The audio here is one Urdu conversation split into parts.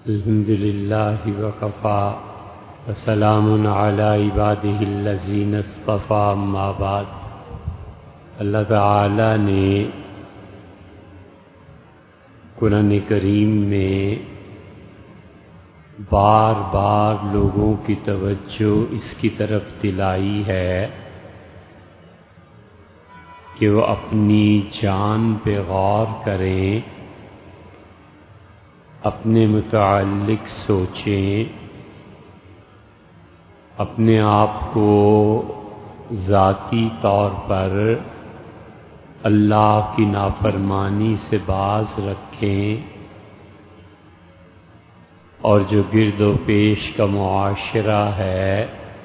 الحمد للہ وکفا وسلام علی عبادہ الذین اصطفی اما بعد۔ اللہ تعالی نے قرآن کریم میں بار بار لوگوں کی توجہ اس کی طرف دلائی ہے کہ وہ اپنی جان پہ غور کریں، اپنے متعلق سوچیں، اپنے آپ کو ذاتی طور پر اللہ کی نافرمانی سے باز رکھیں، اور جو گرد و پیش کا معاشرہ ہے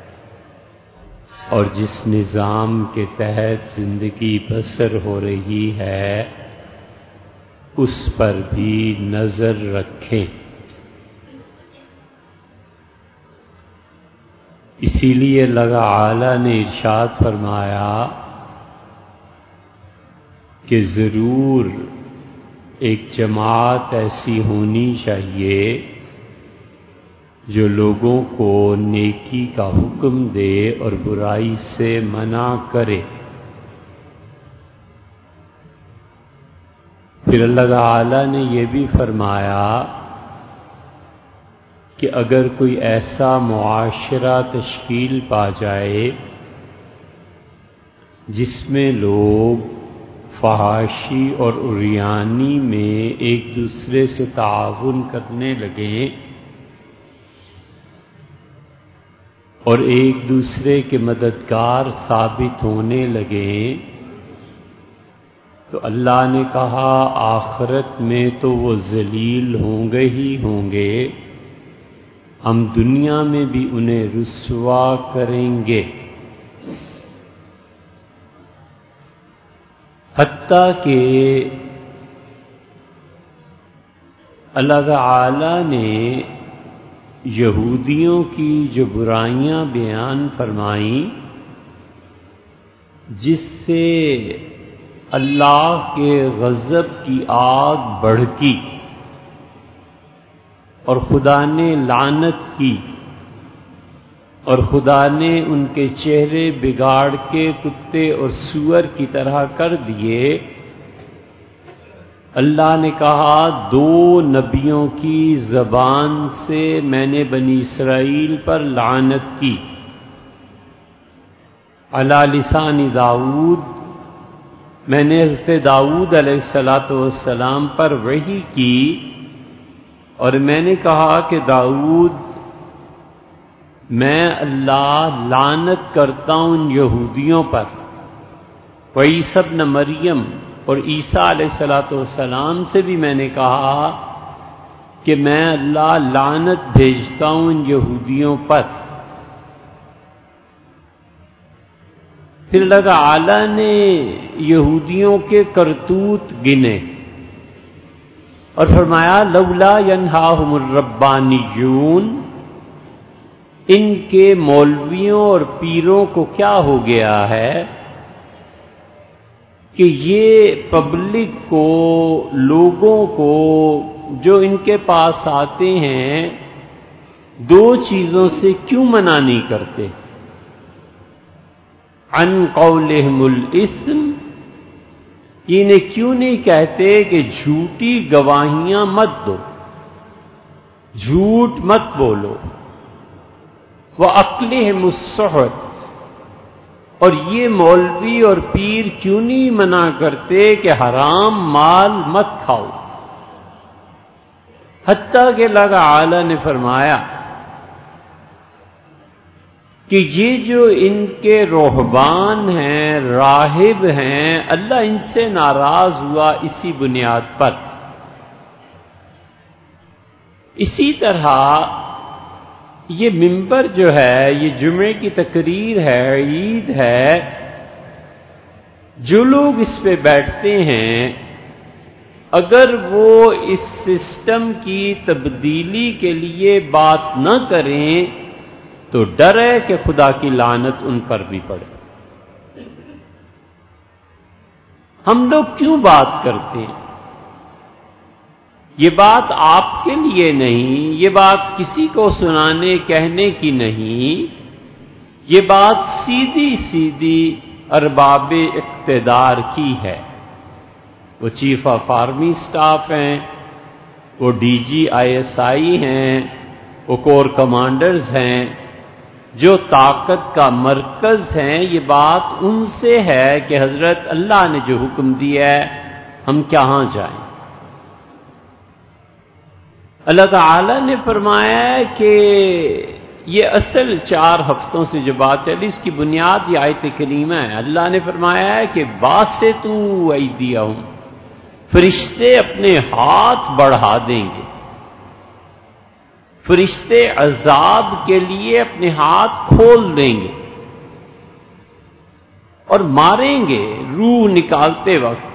اور جس نظام کے تحت زندگی بسر ہو رہی ہے اس پر بھی نظر رکھیں۔ اسی لیے اللہ تعالی نے ارشاد فرمایا کہ ضرور ایک جماعت ایسی ہونی چاہیے جو لوگوں کو نیکی کا حکم دے اور برائی سے منع کرے۔ پھر اللہ تعالی نے یہ بھی فرمایا کہ اگر کوئی ایسا معاشرہ تشکیل پا جائے جس میں لوگ فحاشی اور عریانی میں ایک دوسرے سے تعاون کرنے لگیں اور ایک دوسرے کے مددگار ثابت ہونے لگیں، تو اللہ نے کہا آخرت میں تو وہ ذلیل ہوں گے ہی ہوں گے، ہم دنیا میں بھی انہیں رسوا کریں گے۔ حتیٰ کہ اللہ تعالی نے یہودیوں کی جو برائیاں بیان فرمائیں جس سے اللہ کے غضب کی آگ بھڑکی اور خدا نے لعنت کی اور خدا نے ان کے چہرے بگاڑ کے کتے اور سور کی طرح کر دیے، اللہ نے کہا دو نبیوں کی زبان سے میں نے بنی اسرائیل پر لعنت کی، علی لسان داؤد، میں نے حضرت داؤد علیہ السلام پر وحی کی اور میں نے کہا کہ داؤد میں اللہ لعنت کرتا ہوں ان یہودیوں پر، وعیسی ابن مریم اور عیسیٰ علیہ السلام سے بھی میں نے کہا کہ میں اللہ لعنت بھیجتا ہوں ان یہودیوں پر۔ پھر اللہ تعالی نے یہودیوں کے کرتوت گنے اور فرمایا لولا ینہاہم الربانیون، ان کے مولویوں اور پیروں کو کیا ہو گیا ہے کہ یہ پبلک کو، لوگوں کو جو ان کے پاس آتے ہیں دو چیزوں سے کیوں منع نہیں کرتے؟ عن قولہم الاسم، انہیں کیوں نہیں کہتے کہ جھوٹی گواہیاں مت دو، جھوٹ مت بولو، وَأَكْلِهِمُ السُّحْتَ، اور یہ مولوی اور پیر کیوں نہیں منع کرتے کہ حرام مال مت کھاؤ؟ حتیٰ کہ اللہ تعالی نے فرمایا کہ یہ جو ان کے رہبان ہیں، راہب ہیں، اللہ ان سے ناراض ہوا اسی بنیاد پر۔ اسی طرح یہ منبر جو ہے، یہ جمعے کی تقریر ہے، عید ہے، جو لوگ اس پہ بیٹھتے ہیں اگر وہ اس سسٹم کی تبدیلی کے لیے بات نہ کریں تو ڈر ہے کہ خدا کی لعنت ان پر بھی پڑے۔ ہم لوگ کیوں بات کرتے ہیں؟ یہ بات آپ کے لیے نہیں، یہ بات کسی کو سنانے کہنے کی نہیں، یہ بات سیدھی سیدھی ارباب اقتدار کی ہے۔ وہ چیف آف آرمی سٹاف ہیں، وہ ڈی جی ISI ہیں، وہ کور کمانڈرز ہیں، جو طاقت کا مرکز ہیں، یہ بات ان سے ہے کہ حضرت اللہ نے جو حکم دیا ہے ہم کہاں جائیں۔ اللہ تعالی نے فرمایا ہے کہ یہ اصل 4 ہفتوں سے جو بات چلی اس کی بنیاد یہ آیت کریمہ ہے۔ اللہ نے فرمایا ہے کہ باسطو ایدیہم، فرشتے اپنے ہاتھ بڑھا دیں گے، فرشتے عذاب کے لیے اپنے ہاتھ کھول دیں گے اور ماریں گے روح نکالتے وقت۔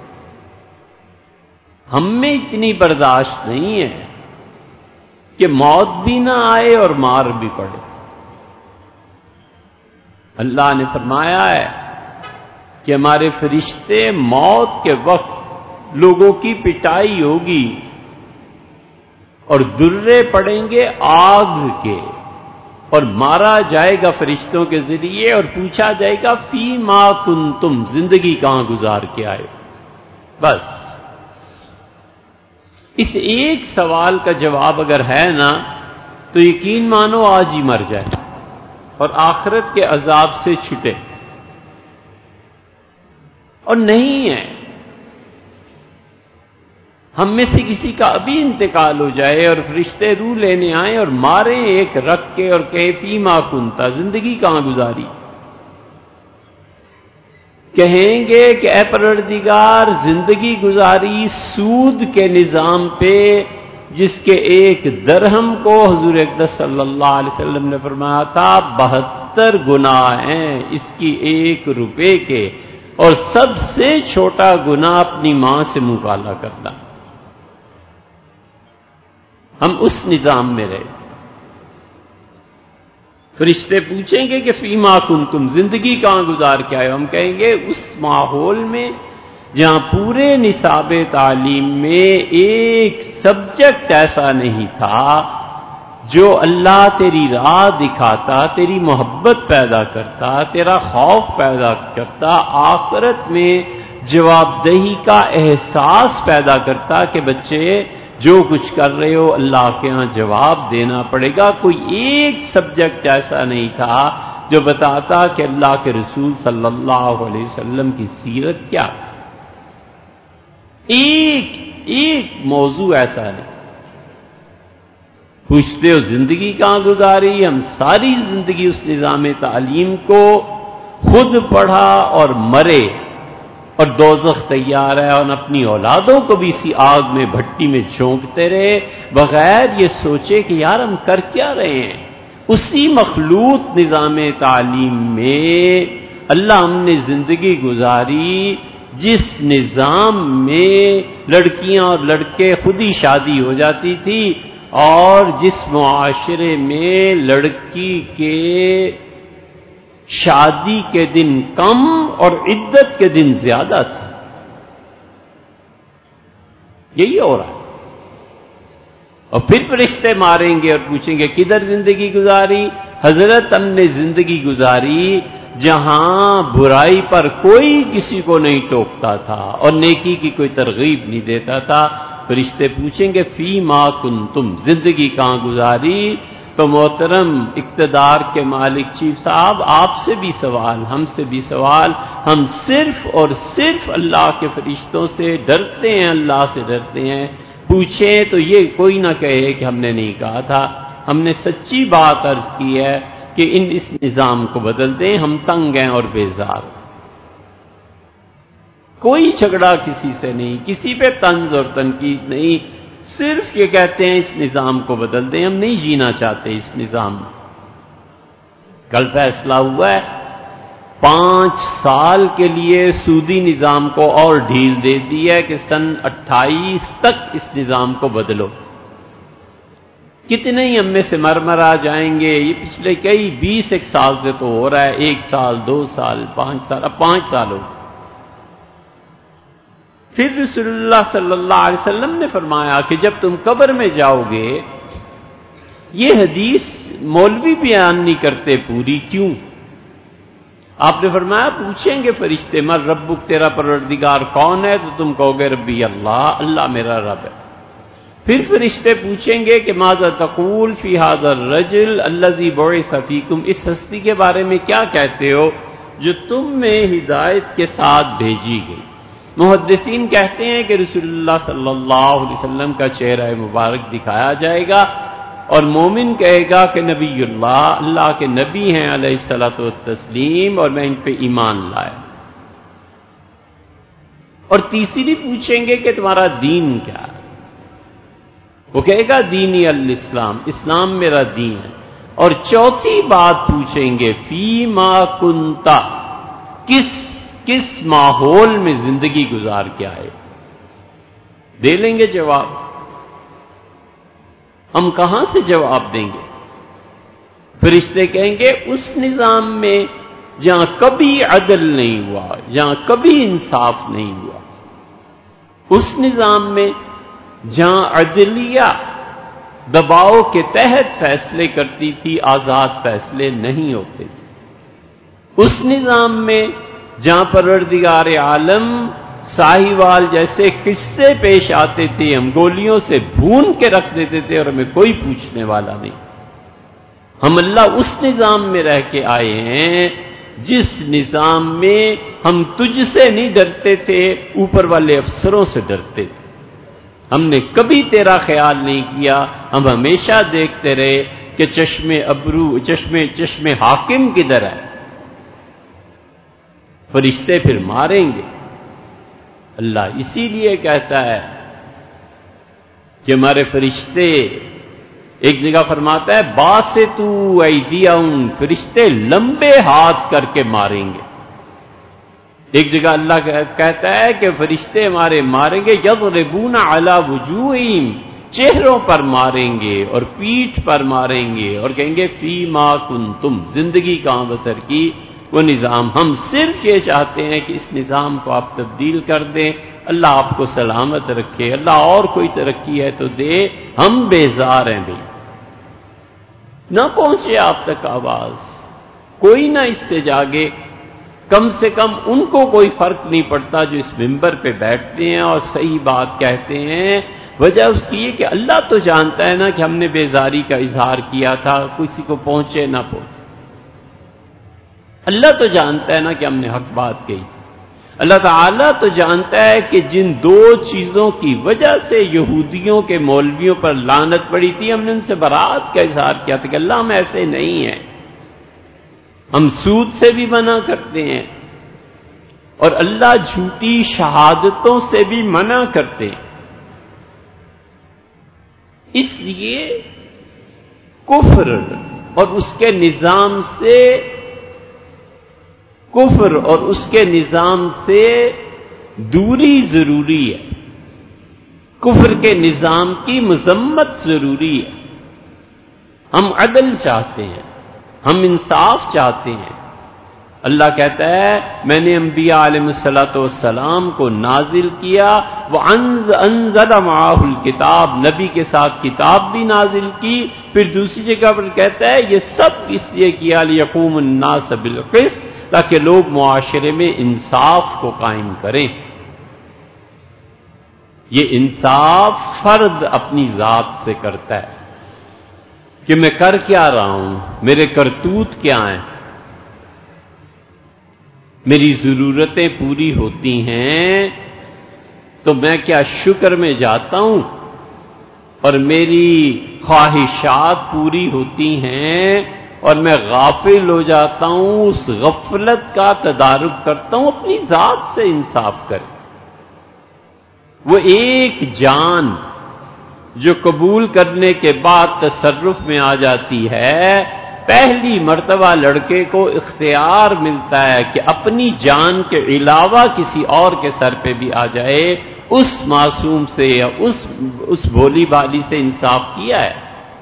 ہم میں اتنی برداشت نہیں ہے کہ موت بھی نہ آئے اور مار بھی پڑے۔ اللہ نے فرمایا ہے کہ ہمارے فرشتے موت کے وقت لوگوں کی پٹائی ہوگی اور درے پڑیں گے آگ کے، اور مارا جائے گا فرشتوں کے ذریعے اور پوچھا جائے گا فی ما کنتم، زندگی کہاں گزار کے آئے۔ بس اس ایک سوال کا جواب اگر ہے نا تو یقین مانو آج ہی مر جائے اور آخرت کے عذاب سے چھٹے، اور نہیں ہے۔ ہم میں سے کسی کا ابھی انتقال ہو جائے اور فرشتے روح لینے آئیں اور ماریں ایک رکھ کے اور کہے فی ما کنتا، زندگی کہاں گزاری؟ کہیں گے کہ اے پروردگار زندگی گزاری سود کے نظام پہ، جس کے 1 درہم کو حضور اقدس صلی اللہ علیہ وسلم نے فرمایا تھا 72 گناہ ہیں اس کی 1 روپے کے، اور سب سے چھوٹا گناہ اپنی ماں سے منہ کالا کرنا۔ ہم اس نظام میں رہے۔ فرشتے پوچھیں گے کہ فیما کنتم، زندگی کہاں گزار کے آئے؟ ہم کہیں گے اس ماحول میں جہاں پورے نصاب تعلیم میں ایک سبجیکٹ ایسا نہیں تھا جو اللہ تیری راہ دکھاتا، تیری محبت پیدا کرتا، تیرا خوف پیدا کرتا، آخرت میں جواب دہی کا احساس پیدا کرتا کہ بچے جو کچھ کر رہے ہو اللہ کے ہاں جواب دینا پڑے گا۔ کوئی ایک سبجیکٹ ایسا نہیں تھا جو بتاتا کہ اللہ کے رسول صلی اللہ علیہ وسلم کی سیرت کیا، ایک موضوع ایسا نہیں۔ پوچھتے ہو زندگی کہاں گزاری؟ ہم ساری زندگی اس نظام تعلیم کو خود پڑھا اور مرے، اور دوزخ تیار ہے، اور اپنی اولادوں کو بھی اسی آگ میں بھٹی میں جھونکتے رہے بغیر یہ سوچے کہ یار ہم کر کیا رہے ہیں۔ اسی مخلوط نظام تعلیم میں اللہ ہم نے زندگی گزاری جس نظام میں لڑکیاں اور لڑکے خود ہی شادی ہو جاتی تھی، اور جس معاشرے میں لڑکی کے شادی کے دن کم اور عدت کے دن زیادہ تھے۔ یہی ہو رہا ہے۔ اور پھر فرشتے ماریں گے اور پوچھیں گے کدھر زندگی گزاری؟ حضرت ہم نے زندگی گزاری جہاں برائی پر کوئی کسی کو نہیں ٹوکتا تھا اور نیکی کی کوئی ترغیب نہیں دیتا تھا۔ فرشتے پوچھیں گے فی ما کنتم، زندگی کہاں گزاری؟ تو محترم اقتدار کے مالک چیف صاحب، آپ سے بھی سوال، ہم سے بھی سوال، ہم صرف اور صرف اللہ کے فرشتوں سے ڈرتے ہیں، اللہ سے ڈرتے ہیں۔ پوچھیں تو یہ کوئی نہ کہے کہ ہم نے نہیں کہا تھا۔ ہم نے سچی بات عرض کی ہے کہ اس نظام کو بدل دیں، ہم تنگ ہیں اور بیزار۔ کوئی جھگڑا کسی سے نہیں، کسی پہ طنز اور تنقید نہیں، صرف یہ کہتے ہیں اس نظام کو بدل دیں، ہم نہیں جینا چاہتے اس نظام میں۔ کل فیصلہ ہوا ہے 5 سال کے لیے سودی نظام کو اور ڈھیل دے دی ہے کہ سن 28 تک اس نظام کو بدلو۔ کتنے ہی ہم میں سے مر آ جائیں گے، یہ پچھلے کئی 20 سال سے تو ہو رہا ہے، 1 سال 2 سال 5 سال، اب 5 سال ہو۔ پھر رسول اللہ صلی اللہ علیہ وسلم نے فرمایا کہ جب تم قبر میں جاؤ گے، یہ حدیث مولوی بیان نہیں کرتے پوری، کیوں؟ آپ نے فرمایا پوچھیں گے فرشتے من ربک، تیرا پروردگار کون ہے؟ تو تم کہو گے ربی اللہ، اللہ میرا رب ہے۔ پھر فرشتے پوچھیں گے کہ ماذا تقول فی ھذا الرجل الذی بعث فیکم، اس ہستی کے بارے میں کیا کہتے ہو جو تم میں ہدایت کے ساتھ بھیجی گئی؟ محدثین کہتے ہیں کہ رسول اللہ صلی اللہ علیہ وسلم کا چہرہ مبارک دکھایا جائے گا اور مومن کہے گا کہ نبی اللہ، اللہ کے نبی ہیں علیہ الصلوۃ والتسلیم، اور میں ان پہ ایمان لایا۔ اور تیسری پوچھیں گے کہ تمہارا دین کیا ہے؟ وہ کہے گا دینی الاسلام، اسلام میرا دین ہے۔ اور چوتھی بات پوچھیں گے فیما کنتا، کس ماحول میں زندگی گزار کے آئے؟ دے لیں گے جواب۔ ہم کہاں سے جواب دیں گے؟ فرشتے کہیں گے اس نظام میں جہاں کبھی عدل نہیں ہوا، جہاں کبھی انصاف نہیں ہوا، اس نظام میں جہاں عدلیہ دباؤ کے تحت فیصلے کرتی تھی، آزاد فیصلے نہیں ہوتے تھے، اس نظام میں جہاں پروردگار عالم ساہیوال جیسے قصے پیش آتے تھے، ہم گولیوں سے بھون کے رکھ دیتے تھے اور ہمیں کوئی پوچھنے والا نہیں۔ ہم اللہ اس نظام میں رہ کے آئے ہیں جس نظام میں ہم تجھ سے نہیں ڈرتے تھے، اوپر والے افسروں سے ڈرتے تھے۔ ہم نے کبھی تیرا خیال نہیں کیا، ہم ہمیشہ دیکھتے رہے کہ چشمے حاکم کدھر ہے۔ فرشتے پھر ماریں گے۔ اللہ اسی لیے کہتا ہے کہ ہمارے فرشتے، ایک جگہ فرماتا ہے باسطو ایدیہم، فرشتے لمبے ہاتھ کر کے ماریں گے۔ ایک جگہ اللہ کہتا ہے کہ فرشتے ہمارے ماریں گے، یضربون علی وجوہہم، چہروں پر ماریں گے اور پیٹھ پر ماریں گے اور کہیں گے فیما کنتم، زندگی کہاں بسر کی، وہ نظام۔ ہم صرف یہ چاہتے ہیں کہ اس نظام کو آپ تبدیل کر دیں، اللہ آپ کو سلامت رکھے، اللہ اور کوئی ترقی ہے تو دے، ہم بیزار ہیں بھائی۔ نہ پہنچے آپ تک آواز، کوئی نہ اس سے جاگے، کم سے کم ان کو کوئی فرق نہیں پڑتا جو اس ممبر پہ بیٹھتے ہیں اور صحیح بات کہتے ہیں۔ وجہ اس کی ہے کہ اللہ تو جانتا ہے نا کہ ہم نے بیزاری کا اظہار کیا تھا، کسی کو پہنچے نہ پہنچے، اللہ تو جانتا ہے نا کہ ہم نے حق بات کہی۔ اللہ تعالیٰ تو جانتا ہے کہ جن دو چیزوں کی وجہ سے یہودیوں کے مولویوں پر لعنت پڑی تھی، ہم نے ان سے برات کا اظہار کیا تھا کہ اللہ ہم ایسے نہیں ہیں، ہم سود سے بھی منع کرتے ہیں اور اللہ جھوٹی شہادتوں سے بھی منع کرتے ہیں۔ اس لیے کفر اور اس کے نظام سے دوری ضروری ہے، کفر کے نظام کی مذمت ضروری ہے۔ ہم عدل چاہتے ہیں، ہم انصاف چاہتے ہیں۔ اللہ کہتا ہے میں نے انبیاء علیہ الصلوۃ والسلام کو نازل کیا، وَأَنزَلَ مَعَهُ الْكِتَابَ، نبی کے ساتھ کتاب بھی نازل کی۔ پھر دوسری جگہ پر کہتا ہے یہ سب اس لیے کیا لِيَقُومَ النَّاسَ بِالْقِسْطِ، تاکہ لوگ معاشرے میں انصاف کو قائم کریں۔ یہ انصاف فرد اپنی ذات سے کرتا ہے کہ میں کر کیا رہا ہوں، میرے کرتوت کیا ہیں، میری ضرورتیں پوری ہوتی ہیں تو میں کیا شکر میں جاتا ہوں، اور میری خواہشات پوری ہوتی ہیں اور میں غافل ہو جاتا ہوں، اس غفلت کا تدارک کرتا ہوں۔ اپنی ذات سے انصاف کرے۔ وہ ایک جان جو قبول کرنے کے بعد تصرف میں آ جاتی ہے، پہلی مرتبہ لڑکے کو اختیار ملتا ہے کہ اپنی جان کے علاوہ کسی اور کے سر پہ بھی آ جائے، اس معصوم سے یا اس بھولی بالی سے انصاف کیا ہے۔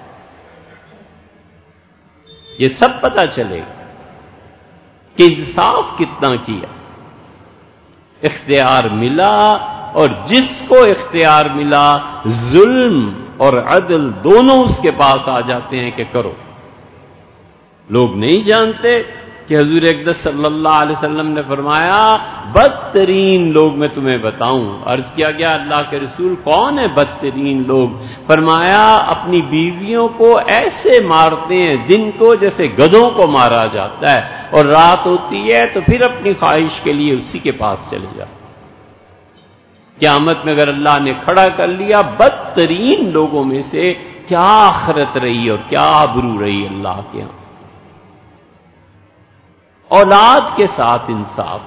یہ سب پتہ چلے گا کہ انصاف کتنا کیا۔ اختیار ملا اور جس کو اختیار ملا ظلم اور عدل دونوں اس کے پاس آ جاتے ہیں کہ کرو۔ لوگ نہیں جانتے کہ حضور اقدس صلی اللہ علیہ وسلم نے فرمایا بدترین لوگ میں تمہیں بتاؤں۔ عرض کیا گیا اللہ کے رسول کون ہے بدترین لوگ؟ فرمایا اپنی بیویوں کو ایسے مارتے ہیں دن کو جیسے گدھوں کو مارا جاتا ہے، اور رات ہوتی ہے تو پھر اپنی خواہش کے لیے اسی کے پاس چلے جاتے۔ قیامت میں اگر اللہ نے کھڑا کر لیا بدترین لوگوں میں سے، کیا آخرت رہی اور کیا آبرو رہی اللہ کے یہاں۔ اولاد کے ساتھ انصاف۔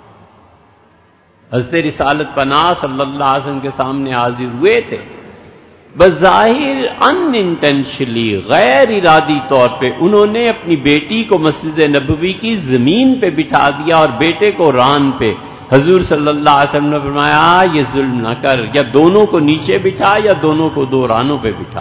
حضرت رسالت پناہ صلی اللہ علیہ وسلم کے سامنے حاضر ہوئے تھے، بظاہر ان انٹینشنلی غیر ارادی طور پہ انہوں نے اپنی بیٹی کو مسجد نبوی کی زمین پہ بٹھا دیا اور بیٹے کو ران پہ۔ حضور صلی اللہ علیہ وسلم نے فرمایا یہ ظلم نہ کر، یا دونوں کو نیچے بٹھا یا دونوں کو دو رانوں پہ بٹھا۔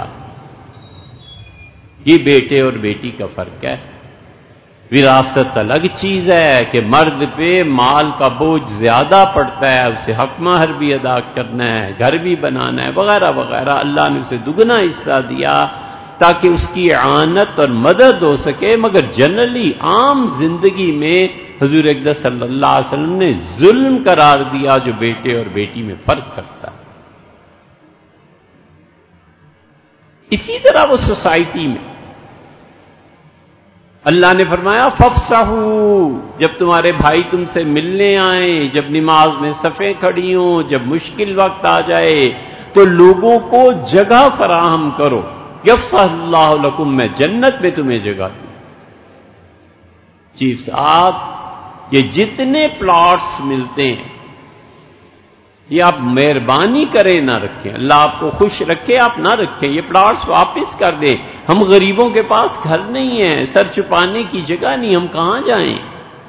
یہ بیٹے اور بیٹی کا فرق ہے۔ وراثت الگ چیز ہے کہ مرد پہ مال کا بوجھ زیادہ پڑتا ہے، اسے حق مہر بھی ادا کرنا ہے، گھر بھی بنانا ہے وغیرہ وغیرہ۔ اللہ نے اسے دگنا حصہ دیا تاکہ اس کی اعانت اور مدد ہو سکے، مگر جنرلی عام زندگی میں حضور اقدس صلی اللہ علیہ وسلم نے ظلم قرار دیا جو بیٹے اور بیٹی میں فرق کرتا ہے۔ اسی طرح وہ سوسائٹی میں اللہ نے فرمایا فَافْصَحُوا، جب تمہارے بھائی تم سے ملنے آئیں، جب نماز میں صفیں کھڑی ہوں، جب مشکل وقت آ جائے تو لوگوں کو جگہ فراہم کرو۔ یفصح اللہ لکم، میں جنت میں تمہیں جگہ دوں۔ چیف صاحب یہ جتنے پلاٹس ملتے ہیں یہ آپ مہربانی کریں نہ رکھیں، اللہ آپ کو خوش رکھے آپ نہ رکھیں، یہ پلاٹس واپس کر دیں۔ ہم غریبوں کے پاس گھر نہیں ہے، سر چھپانے کی جگہ نہیں، ہم کہاں جائیں؟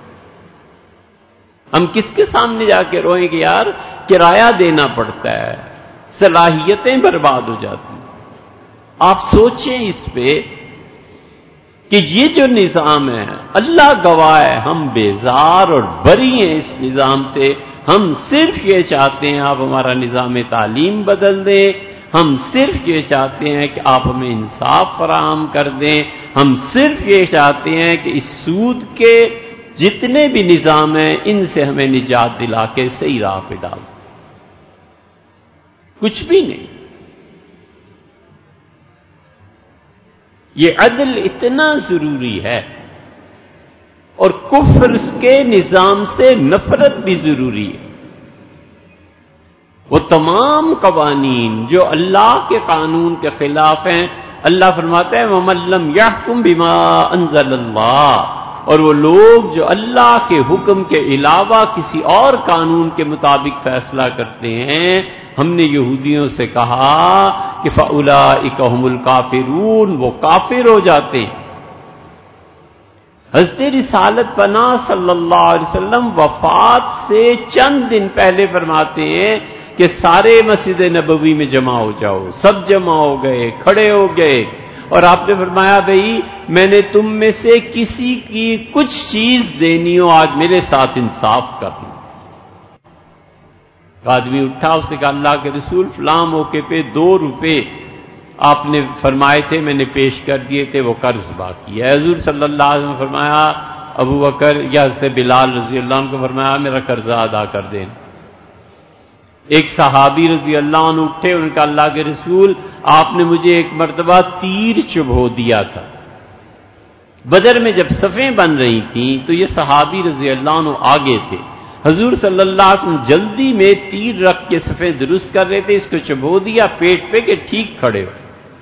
ہم کس کے سامنے جا کے روئیں کہ یار کرایہ دینا پڑتا ہے، صلاحیتیں برباد ہو جاتی ہیں۔ آپ سوچیں اس پہ کہ یہ جو نظام ہے اللہ گواہ ہے ہم بیزار اور بری ہیں اس نظام سے۔ ہم صرف یہ چاہتے ہیں آپ ہمارا نظام تعلیم بدل دیں، ہم صرف یہ چاہتے ہیں کہ آپ ہمیں انصاف فراہم کر دیں، ہم صرف یہ چاہتے ہیں کہ اس سود کے جتنے بھی نظام ہیں ان سے ہمیں نجات دلا کے صحیح راہ پہ ڈال دیں۔ کچھ بھی نہیں۔ یہ عدل اتنا ضروری ہے، اور کفر کے نظام سے نفرت بھی ضروری ہے۔ وہ تمام قوانین جو اللہ کے قانون کے خلاف ہیں، اللہ فرماتا ہے وَمَن لَّمْ يَحْكُم بِمَا أَنزَلَ اللَّهُ، اور وہ لوگ جو اللہ کے حکم کے علاوہ کسی اور قانون کے مطابق فیصلہ کرتے ہیں، ہم نے یہودیوں سے کہا کہ فَأُولَٰئِكَ هُمُ الْكَافِرُونَ، وہ کافر ہو جاتے ہیں۔ حضرت رسالت پناہ صلی اللہ علیہ وسلم وفات سے چند دن پہلے فرماتے ہیں کہ سارے مسجد نبوی میں جمع ہو جاؤ، سب جمع ہو گئے، کھڑے ہو گئے، اور آپ نے فرمایا بھئی میں نے تم میں سے کسی کی کچھ چیز دینی ہو آج میرے ساتھ انصاف کر لو۔ آدمی اٹھا، اسے کہا اللہ کے رسول فلاں موقع پہ 2 روپے آپ نے فرمائے تھے میں نے پیش کر دیے تھے، وہ قرض باقی ہے۔ حضور صلی اللہ علیہ وسلم نے فرمایا ابو بکر یا حضرت بلال رضی اللہ عنہ کو فرمایا میرا قرضہ ادا کر دیں۔ ایک صحابی رضی اللہ عنہ اٹھے، ان کا اللہ کے رسول آپ نے مجھے ایک مرتبہ تیر چبھو دیا تھا۔ بدر میں جب صفیں بن رہی تھیں تو یہ صحابی رضی اللہ عنہ آگے تھے، حضور صلی اللہ علیہ وسلم جلدی میں تیر رکھ کے صفیں درست کر رہے تھے، اس کو چبھو دیا پیٹ پہ کہ ٹھیک کھڑے ہو۔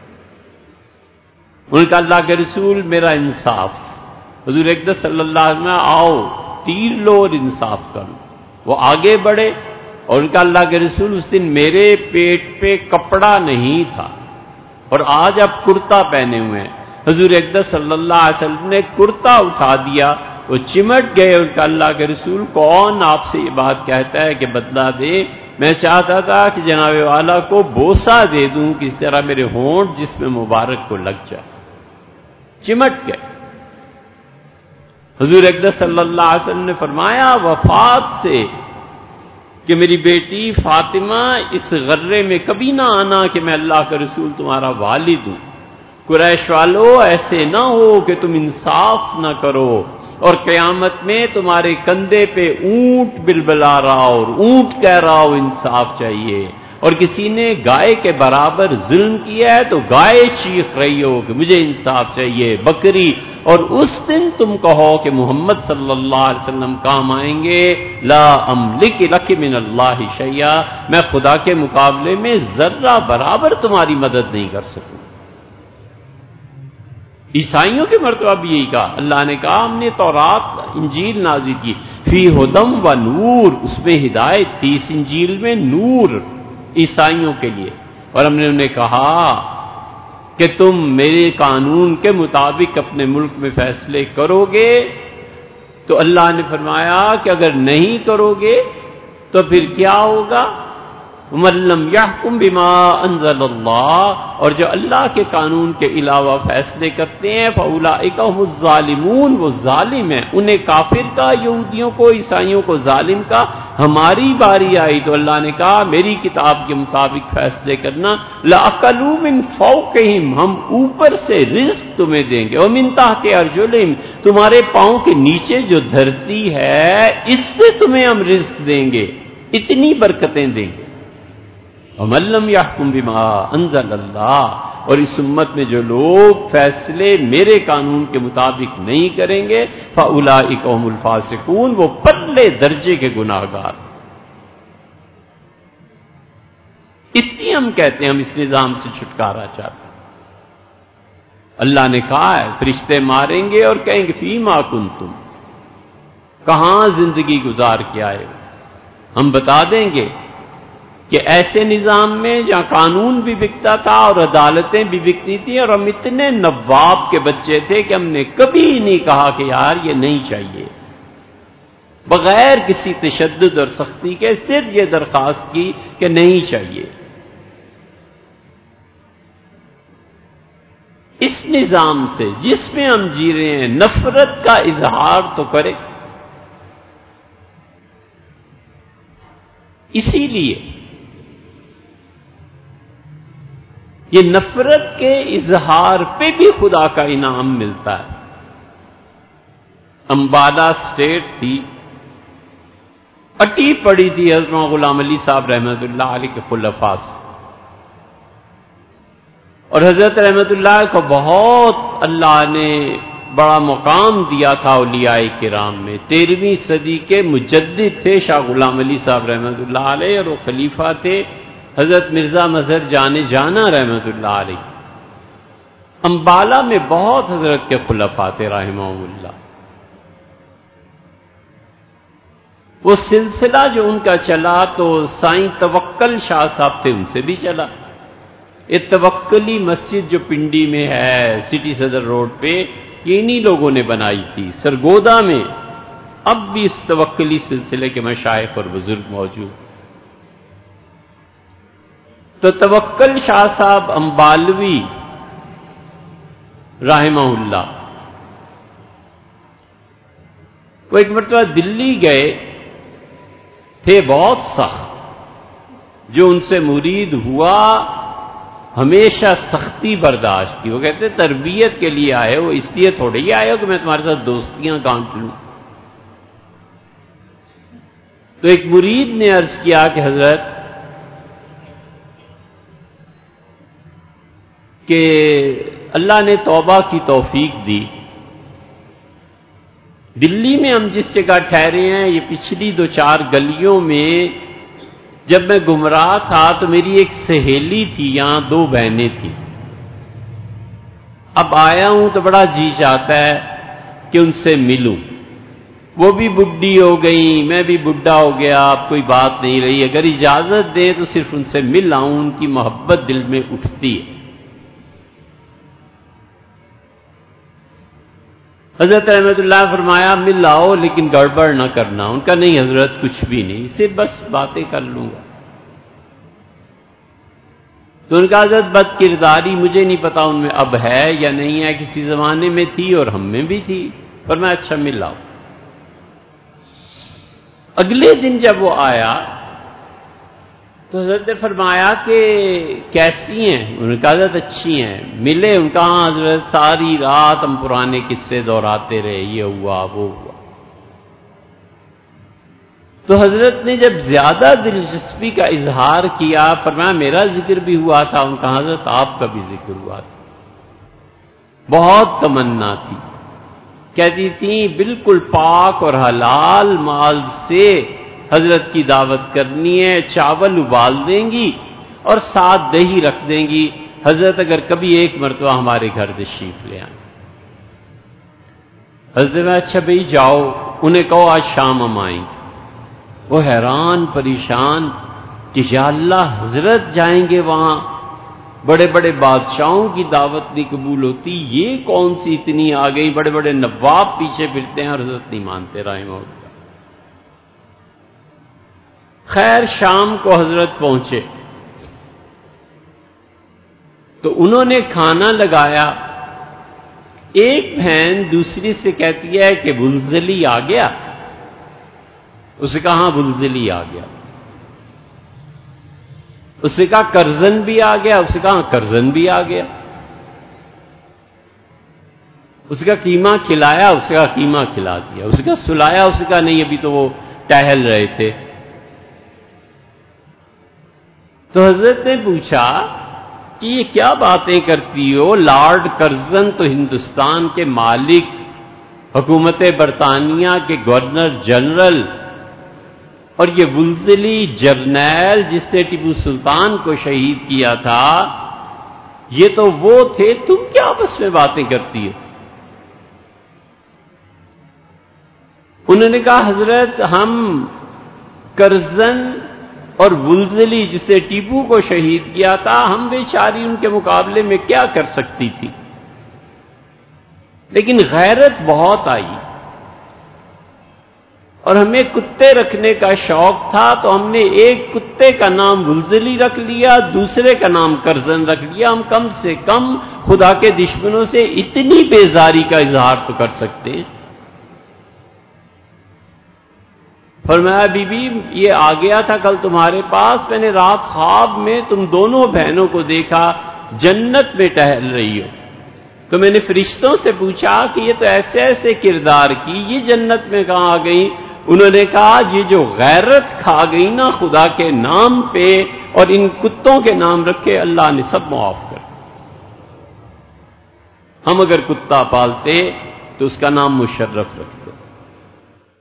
ان کا اللہ کے رسول میرا انصاف۔ حضور اقدس صلی اللہ علیہ وسلم آؤ تیر لو اور انصاف کرو۔ وہ آگے بڑھے، اور ان کا اللہ کے رسول اس دن میرے پیٹ پہ کپڑا نہیں تھا، اور آج آپ کرتا پہنے ہوئے ہیں۔ حضور اقدس صلی اللہ علیہ وسلم نے کرتا اٹھا دیا، وہ چمٹ گئے۔ ان کا اللہ کے رسول کون آپ سے یہ بات کہتا ہے کہ بدلہ دے؟ میں چاہتا تھا کہ جناب والا کو بوسہ دے دوں، کس طرح میرے ہونٹ جسم مبارک کو لگ جائے۔ چمٹ گئے۔ حضور اقدس صلی اللہ علیہ وسلم نے فرمایا وفات سے کہ میری بیٹی فاطمہ اس غرے میں کبھی نہ آنا کہ میں اللہ کا رسول تمہارا والد ہوں. قریش والو ایسے نہ ہو کہ تم انصاف نہ کرو اور قیامت میں تمہارے کندھے پہ اونٹ بلبلا رہا ہو اور اونٹ کہہ رہا ہو انصاف چاہیے، اور کسی نے گائے کے برابر ظلم کیا ہے تو گائے چیخ رہی ہو کہ مجھے انصاف چاہیے، بکری. اور اس دن تم کہو کہ محمد صلی اللہ علیہ وسلم کام آئیں گے، لا املک لک من اللہ شیئا، میں خدا کے مقابلے میں ذرہ برابر تمہاری مدد نہیں کر سکوں. عیسائیوں کے مرتبہ بھی یہی کہا. اللہ نے کہا ہم نے تورات انجیل نازل کی، فی ہدم و نور، اس میں ہدایت تھی، اس انجیل میں نور عیسائیوں کے لیے. اور ہم نے انہیں کہا کہ تم میرے قانون کے مطابق اپنے ملک میں فیصلے کرو گے، تو اللہ نے فرمایا کہ اگر نہیں کرو گے تو پھر کیا ہوگا؟ وَمَن لَّمْ يَحْكُم بِمَا أَنزَلَ اللَّهُ، اور جو اللہ کے قانون کے علاوہ فیصلے کرتے ہیں فَأُولَٰئِكَ هُمُ الظَّالِمُونَ، وہ ظالم ہیں. انہیں کافر کا، یہودیوں کو، عیسائیوں کو ظالم کا. ہماری باری آئی تو اللہ نے کہا میری کتاب کے مطابق فیصلے کرنا. لَأَكَلُوا مِن فَوْقِهِمْ، ہم اوپر سے رزق تمہیں دیں گے، وَمِن تَحْتِ أَرْجُلِهِمْ، تمہارے پاؤں کے نیچے جو دھرتی ہے اس سے تمہیں ہم رزق دیں گے، اتنی برکتیں دیں گے. وَمَن لَّمْ يَحْكُم بِمَا أَنزَلَ اللَّهُ، اور اس امت میں جو لوگ فیصلے میرے قانون کے مطابق نہیں کریں گے فَأُولَٰئِكَ هُمُ الْفَاسِقُونَ، وہ پرلے درجے کے گناہگار. اس لیے ہم کہتے ہیں ہم اس نظام سے چھٹکارا چاہتے ہیں. اللہ نے کہا ہے فرشتے ماریں گے اور کہیں گے فیما کنتم، کہاں زندگی گزار کے آئے ہو. ہم بتا دیں گے کہ ایسے نظام میں جہاں قانون بھی بکتا تھا اور عدالتیں بھی بکتی تھیں، اور ہم اتنے نواب کے بچے تھے کہ ہم نے کبھی نہیں کہا کہ یار یہ نہیں چاہیے، بغیر کسی تشدد اور سختی کے صرف یہ درخواست کی کہ نہیں چاہیے. اس نظام سے جس میں ہم جی رہے ہیں نفرت کا اظہار تو کرے. اسی لیے یہ نفرت کے اظہار پہ بھی خدا کا انعام ملتا ہے. امبالہ سٹیٹ تھی، اٹی پڑی تھی حضرت غلام علی صاحب رحمۃ اللہ علیہ کے خلفاء سے، اور حضرت رحمۃ اللہ کو بہت اللہ نے بڑا مقام دیا تھا اولیاء کرام میں. 13ویں صدی کے مجدد تھے شاہ غلام علی صاحب رحمۃ اللہ علیہ، اور وہ خلیفہ تھے حضرت مرزا مظہر جانا رحمۃ اللہ علیہ. امبالہ میں بہت حضرت کے خلفاء تھے رحمہم اللہ. وہ سلسلہ جو ان کا چلا تو سائیں توکل شاہ صاحب تھے، ان سے بھی چلا. یہ توکلی مسجد جو پنڈی میں ہے سٹی صدر روڈ پہ، یہ انہی لوگوں نے بنائی تھی. سرگودا میں اب بھی اس توکلی سلسلے کے مشائخ اور بزرگ موجود. تو توکل شاہ صاحب امبالوی رحمہ اللہ، وہ ایک مرتبہ دلی گئے تھے، بہت سخت. جو ان سے مرید ہوا ہمیشہ سختی برداشت کی. وہ کہتے تربیت کے لیے آئے ہو، اس لیے تھوڑے ہی آئے ہو کہ میں تمہارے ساتھ دوستیاں گانٹ لوں. تو ایک مرید نے عرض کیا کہ حضرت کہ اللہ نے توبہ کی توفیق دی، دلی میں ہم جس جگہ ٹھہرے ہیں یہ پچھلی 2-4 گلیوں میں جب میں گمراہ تھا تو میری ایک سہیلی تھی، یہاں 2 بہنیں تھیں. اب آیا ہوں تو بڑا جی چاہتا ہے کہ ان سے ملوں. وہ بھی بڈھی ہو گئی، میں بھی بڈھا ہو گیا، اب کوئی بات نہیں رہی. اگر اجازت دیں تو صرف ان سے مل آؤں، ان کی محبت دل میں اٹھتی ہے. حضرت رحمت اللہ فرمایا مل آؤ لیکن گڑبڑ نہ کرنا. ان کا نہیں حضرت کچھ بھی نہیں، صرف بس باتیں کر لوں گا. تو ان کا حضرت بد کرداری مجھے نہیں پتا ان میں اب ہے یا نہیں ہے، کسی زمانے میں تھی اور ہم میں بھی تھی. فرمایا اچھا مل آؤ. اگلے دن جب وہ آیا تو حضرت نے فرمایا کہ کیسی ہیں؟ انہوں نے کہا حضرت اچھی ہیں. ملے ان کا؟ ہاں حضرت ساری رات ہم پرانے قصے دہراتے رہے، یہ ہوا وہ ہوا. تو حضرت نے جب زیادہ دلچسپی کا اظہار کیا، فرمایا میرا ذکر بھی ہوا تھا. ان کا حضرت آپ کا بھی ذکر ہوا تھا. بہت تمنا تھی، کہتی تھیں بالکل پاک اور حلال مال سے حضرت کی دعوت کرنی ہے، چاول ابال دیں گی اور ساتھ دہی رکھ دیں گی، حضرت اگر کبھی ایک مرتبہ ہمارے گھر تشریف لے آئیں. حضرت میں اچھا بھئی جاؤ، انہیں کہو آج شام ہم آئیں گے. وہ حیران پریشان کہ یا اللہ حضرت جائیں گے وہاں، بڑے بڑے بادشاہوں کی دعوت نہیں قبول ہوتی، یہ کون سی اتنی آ گئی، بڑے بڑے نواب پیچھے پھرتے ہیں اور حضرت نہیں مانتے رحمہ اللہ. خیر شام کو حضرت پہنچے تو انہوں نے کھانا لگایا. ایک بہن دوسری سے کہتی ہے کہ بلزلی آ گیا. اسے کہا ہاں بلزلی آ گیا. اسے کہا کرزن بھی آ گیا. اسے کہا ہاں کرزن بھی آ گیا. اسے کہا قیمہ کھلایا. اسے کہا قیمہ کھلا دیا. اسے کہا سلایا. اسے کہا نہیں ابھی تو وہ ٹہل رہے تھے. تو حضرت نے پوچھا کہ یہ کیا باتیں کرتی ہو؟ لارڈ کرزن تو ہندوستان کے مالک، حکومت برطانیہ کے گورنر جنرل، اور یہ بلزلی جرنیل جس نے ٹیپو سلطان کو شہید کیا تھا، یہ تو وہ تھے، تم کیا آپس میں باتیں کرتی ہو؟ انہوں نے کہا حضرت ہم کرزن اور بلزلی جس نے ٹیپو کو شہید کیا تھا، ہم بیچاری ان کے مقابلے میں کیا کر سکتی تھی، لیکن غیرت بہت آئی اور ہمیں کتے رکھنے کا شوق تھا تو ہم نے ایک کتے کا نام بلزلی رکھ لیا، دوسرے کا نام کرزن رکھ لیا. ہم کم سے کم خدا کے دشمنوں سے اتنی بیزاری کا اظہار تو کر سکتے ہیں. فرمایا بی بی یہ آ گیا تھا کل تمہارے پاس، میں نے رات خواب میں تم دونوں بہنوں کو دیکھا جنت میں ٹہل رہی ہو. تو میں نے فرشتوں سے پوچھا کہ یہ تو ایسے ایسے کردار کی، یہ جنت میں کہاں آ گئی؟ انہوں نے کہا یہ جو غیرت کھا گئی نا خدا کے نام پہ اور ان کتوں کے نام رکھے، اللہ نے سب معاف کر. ہم اگر کتا پالتے تو اس کا نام مشرف رکھتے.